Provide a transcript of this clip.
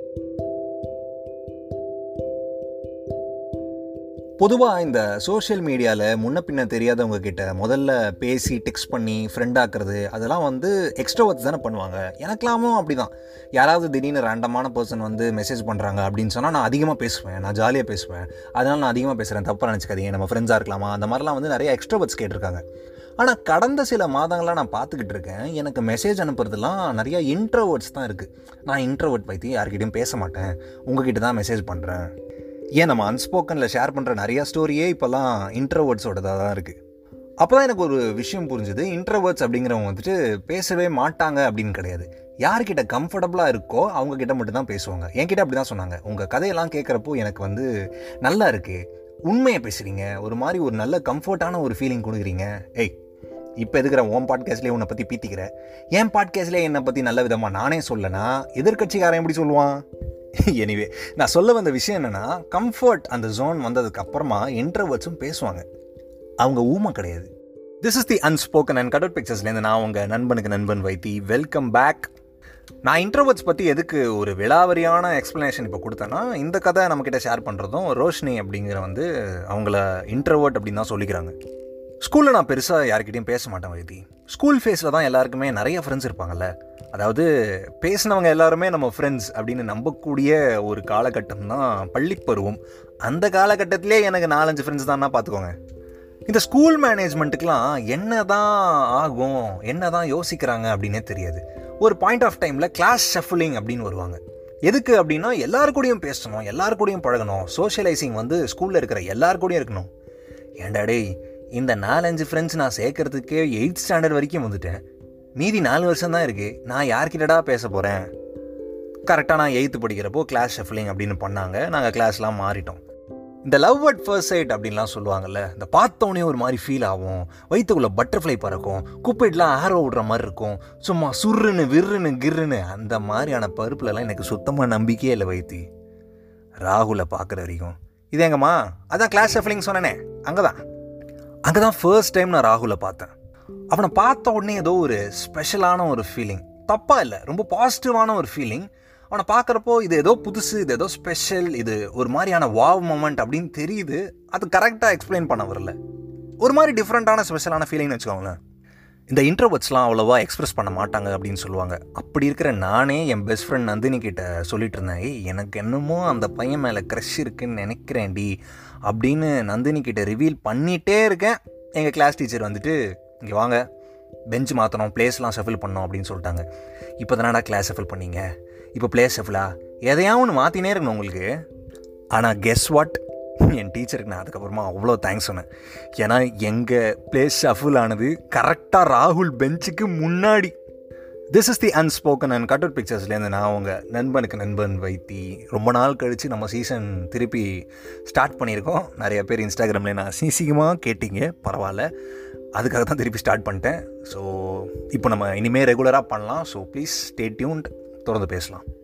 பொதுவாக இந்த சோஷியல் மீடியாவில் முன்ன பின்ன தெரியாதவங்க கிட்ட முதல்ல பேசி டெக்ஸ்ட் பண்ணி ஃப்ரெண்டாக்குறது அதெல்லாம் வந்து எக்ஸ்ட்ரோவர்ட்ஸ் தானே பண்ணுவாங்க. எனக்கெல்லாமும் அப்படி தான். யாராவது திடீர்னு ரேண்டமான பர்சன் வந்து மெசேஜ் பண்ணுறாங்க அப்படின்னு சொன்னால் நான் அதிகமாக பேசுவேன், நான் ஜாலியாக பேசுவேன். அதனால் நான் அதிகமாக பேசுகிறேன், தப்பாக நினச்சிக்காதீங்க, நம்ம ஃப்ரெண்ட்ஸாக இருக்கலாமா, அந்த மாதிரிலாம் வந்து நிறைய எக்ஸ்ட்ரோவர்ட்ஸ் கேட்டிருக்காங்க. ஆனால் கடந்த சில மாதங்களாக நான் பார்த்துக்கிட்டு இருக்கேன், எனக்கு மெசேஜ் அனுப்புறதுலாம் நிறையா இன்ட்ரோவர்ட்ஸ் தான் இருக்குது. நான் இன்ட்ரோவர்ட் பற்றி யார்கிட்டையும் பேச மாட்டேன், உங்ககிட்ட தான் மெசேஜ் பண்ணுறேன். ஏன் நம்ம அன்ஸ்போக்கனில் ஷேர் பண்ணுற நிறையா ஸ்டோரியே இப்போல்லாம் இன்ட்ரோவர்ட்ஸோடதாக தான் இருக்குது. அப்போ தான் எனக்கு ஒரு விஷயம் புரிஞ்சுது, இன்ட்ரோவர்ட்ஸ் அப்படிங்கிறவங்க வந்துட்டு பேசவே மாட்டாங்க அப்படின்னு கிடையாது. யார்கிட்ட கம்ஃபர்டபுளாக இருக்கோ அவங்கக்கிட்ட மட்டும்தான் பேசுவாங்க. என்கிட்ட அப்படி தான் சொன்னாங்க. உங்கள் கதையெல்லாம் கேட்குறப்போ எனக்கு வந்து நல்லா இருக்குது, உண்மையை பேசுகிறீங்க, ஒரு மாதிரி ஒரு நல்ல கம்ஃபர்ட்டான ஒரு ஃபீலிங் கொடுக்குறீங்க. இப்போ எதுக்குற உன் பாட்காஸ்ட்லேயே உன்னை பற்றி பீத்திக்கிற, என் பாட்காஸ்ட்லேயே என்னை பற்றி நல்ல விதமாக நானே சொல்லனா எதிர்கட்சிக்காரன் எப்படி சொல்லுவான்? எனிவே, நான் சொல்ல வந்த விஷயம் என்னென்னா, கம்ஃபர்ட் அந்த ஜோன் வந்ததுக்கு அப்புறமா இன்ட்ரோவர்ட்ஸும் பேசுவாங்க. அவங்க ஊமை கிடையாது. This is the Unspoken and Cutout பிக்சர்ஸ்லேருந்து நான் உங்கள் நண்பனுக்கு நண்பன் வைத்தி. Welcome back. நான் இன்ட்ரோவர்ட்ஸ் பற்றி எதுக்கு ஒரு விலாவரியான எக்ஸ்ப்ளனேஷன் இப்போ கொடுத்தேன்னா, இந்த கதை நம்மக்கிட்ட ஷேர் பண்ணுறதும் ரோஷினி அப்படிங்கிற வந்து அவங்கள இன்ட்ரோவர்ட் அப்படின்னு தான் சொல்லிக்கிறாங்க. ஸ்கூலில் நான் பெருசாக யார்கிட்டையும் பேச மாட்டேன் வைத்தி. ஸ்கூல் ஃபேஸில் தான் எல்லாருக்குமே நிறைய ஃப்ரெண்ட்ஸ் இருப்பாங்கள்ல. அதாவது பேசினவங்க எல்லாருமே நம்ம ஃப்ரெண்ட்ஸ் அப்படின்னு நம்பக்கூடிய ஒரு காலகட்டம் தான் பள்ளிப்பருவம். அந்த காலகட்டத்திலே எனக்கு 4-5 ஃப்ரெண்ட்ஸ் தான்னா பார்த்துக்கோங்க. இந்த ஸ்கூல் மேனேஜ்மெண்ட்டுக்கெலாம் என்ன தான் ஆகும், என்ன தான் யோசிக்கிறாங்க அப்படின்னே தெரியாது. ஒரு பாயிண்ட் ஆஃப் டைமில் கிளாஸ் ஷஃபுலிங் அப்படின்னு வருவாங்க. எதுக்கு அப்படின்னா, எல்லாருக்கூடையும் பேசணும், எல்லாருக்கூடையும் பழகணும், சோஷியலைசிங் வந்து ஸ்கூலில் இருக்கிற எல்லாருக்கூடையும் இருக்கணும். ஏண்டாடே, இந்த 4-5 ஃப்ரெண்ட்ஸ் நான் சேர்க்கறதுக்கே 8th ஸ்டாண்டர்ட் வரைக்கும் வந்துட்டேன், மீதி 4 வருஷம் தான் இருக்குது, நான் யார்கிட்டடா பேச போகிறேன்? கரெக்டாக நான் 8th படிக்கிறப்போ கிளாஸ் ஷஃப்லிங் அப்படின்னு பண்ணாங்க. நாங்கள் கிளாஸ்லாம் மாறிட்டோம். இந்த லவ் அட் ஃபர்ஸ்ட் சைட் அப்படின்லாம் சொல்லுவாங்கள்ல, இந்த பார்த்தோன்னே ஒரு மாதிரி ஃபீல் ஆகும், வயிற்றுக்குள்ளே பட்டர்ஃப்ளை பறக்கும், குப்பைட்லாம் ஆரோ விடுற மாதிரி இருக்கும், சும்மா சுருன்னு விருன்னு கிருன்னு, அந்த மாதிரியான பருப்புலலாம் எனக்கு சுத்தமாக நம்பிக்கையே இல்லை வைத்தி. ராகுலை பார்க்குற வரைக்கும் இது எங்கம்மா, அதான் கிளாஸ் ஷஃப்லிங் சொன்னேனே, அங்கே தான் ஃபர்ஸ்ட் டைம் நான் ராகுலை பார்த்தேன். அவனை பார்த்த உடனே ஏதோ ஒரு ஸ்பெஷலான ஒரு ஃபீலிங், தப்பாக இல்லை, ரொம்ப பாசிட்டிவான ஒரு ஃபீலிங். அவனை பார்க்குறப்போ இது ஏதோ புதுசு, இது ஏதோ ஸ்பெஷல், இது ஒரு மாதிரியான வாவ் மொமெண்ட் அப்படின்னு தெரியுது. அது கரெக்டாக எக்ஸ்பிளைன் பண்ண வரல, ஒரு மாதிரி டிஃப்ரெண்ட்டான ஸ்பெஷலான ஃபீலிங்னு வச்சுக்கோங்களேன். இந்த இன்ட்ரோவர்ட்ஸ்லாம் அவ்வளோவா எக்ஸ்ப்ரெஸ் பண்ண மாட்டாங்க அப்படின்னு சொல்லுவாங்க. அப்படி இருக்கிற நானே என் பெஸ்ட் ஃப்ரெண்ட் நந்தினி கிட்ட சொல்லிட்டு இருந்தேன், எனக்கு என்னமோ அந்த பையன் மேலே க்ரஷ் இருக்குன்னு நினைக்கிறேன்டி அப்படின்னு நந்தினி கிட்ட ரிவீல் பண்ணிகிட்டே இருக்கேன். எங்கள் கிளாஸ் டீச்சர் வந்துட்டு, இங்கே வாங்க, பெஞ்சு மாற்றணும், பிளேஸ்லாம் ஷஃபில் பண்ணோம் அப்படின்னு சொல்லிட்டாங்க. இப்போ தானடா கிளாஸ் ஷஃபில் பண்ணீங்க, இப்போ பிளேஸ் ஷஃபிலா, எதையாவது ஒன்று மாற்றினே இருக்கணும் உங்களுக்கு. ஆனால் கெஸ் வாட், என் டீச்சருக்கு நான் அதுக்கப்புறமா அவ்வளோ தேங்க்ஸ் சொன்னேன். ஏன்னா எங்கள் பிளேஸ் ஷஃபில் ஆனது கரெக்டாக ராகுல் பெஞ்சுக்கு முன்னாடி. This is the Unspoken and Cutout பிக்சர்ஸ்லேருந்து நான் உங்கள் நண்பனுக்கு நண்பன் வைத்தி. ரொம்ப நாள் கழித்து நம்ம சீசன் திருப்பி ஸ்டார்ட் பண்ணியிருக்கோம். நிறைய பேர் இன்ஸ்டாகிராமில் நான் சீக்கிரமாக கேட்டிங்க, பரவாயில்ல, அதுக்காக தான் திருப்பி ஸ்டார்ட் பண்ணிட்டேன். ஸோ இப்போ நம்ம இனிமேல் ரெகுலராக பண்ணலாம். ஸோ ப்ளீஸ் ஸ்டே டியூன்ட், தொடர்ந்து பேசலாம்.